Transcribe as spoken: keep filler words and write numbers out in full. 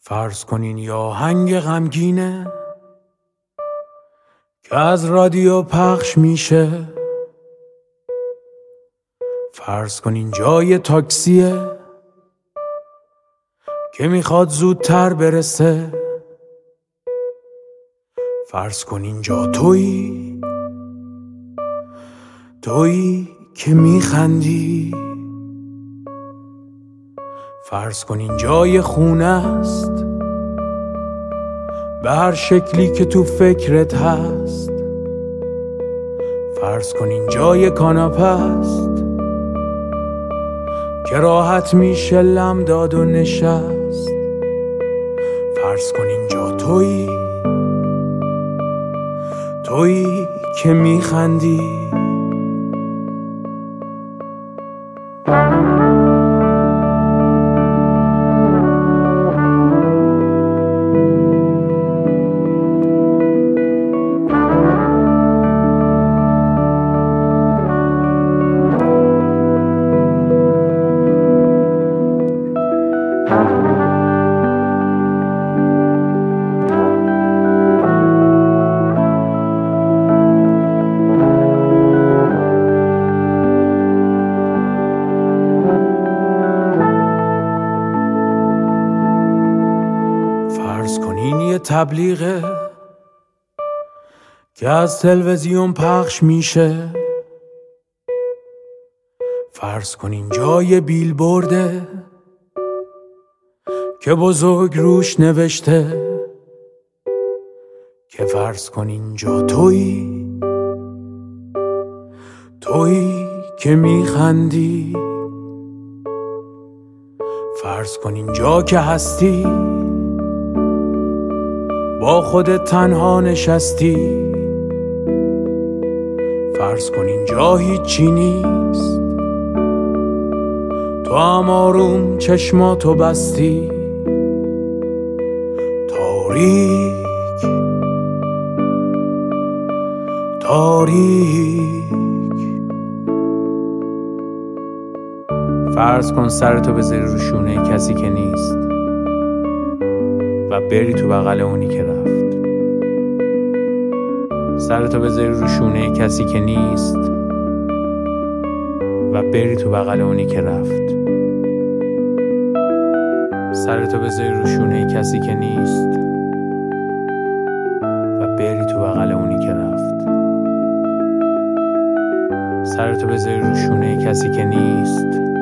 فرض کنین یه آهنگ غمگینه که از رادیو پخش میشه. فرض کنین جای تاکسیه که میخواد زودتر برسه. فرض کنین جا تویی تویی که میخندی. فرض کنین جای خونه است به هر شکلی که تو فکرت هست. فرض کنین جای کاناپه است که راحت میشه لم داد و نشست. فرض کنین جا تویی تویی که میخندی. فرض کنین یه تبلیغه که از تلویزیون پخش میشه. فرض کنین جای بیلبورده که بزرگ روش نوشته که فرض کنین جا تویی تویی که میخندی. فرض کنین جا که هستی با خودت تنها نشستی. فرض کنین جا هیچی نیست تو هم آروم چشماتو بستی. تاریک تاریک. فرض کن سرتو بذاری رو شونه کسی که نیست و بری تو بغل اونی که رفت. سرتو بذاری رو شونه کسی که نیست و بری تو بغل اونی که رفت. سرتو بذاری رو شونه کسی که نیست و بری تو بغل اونی که رفت. سرتو بذاری رو شونه کسی که نیست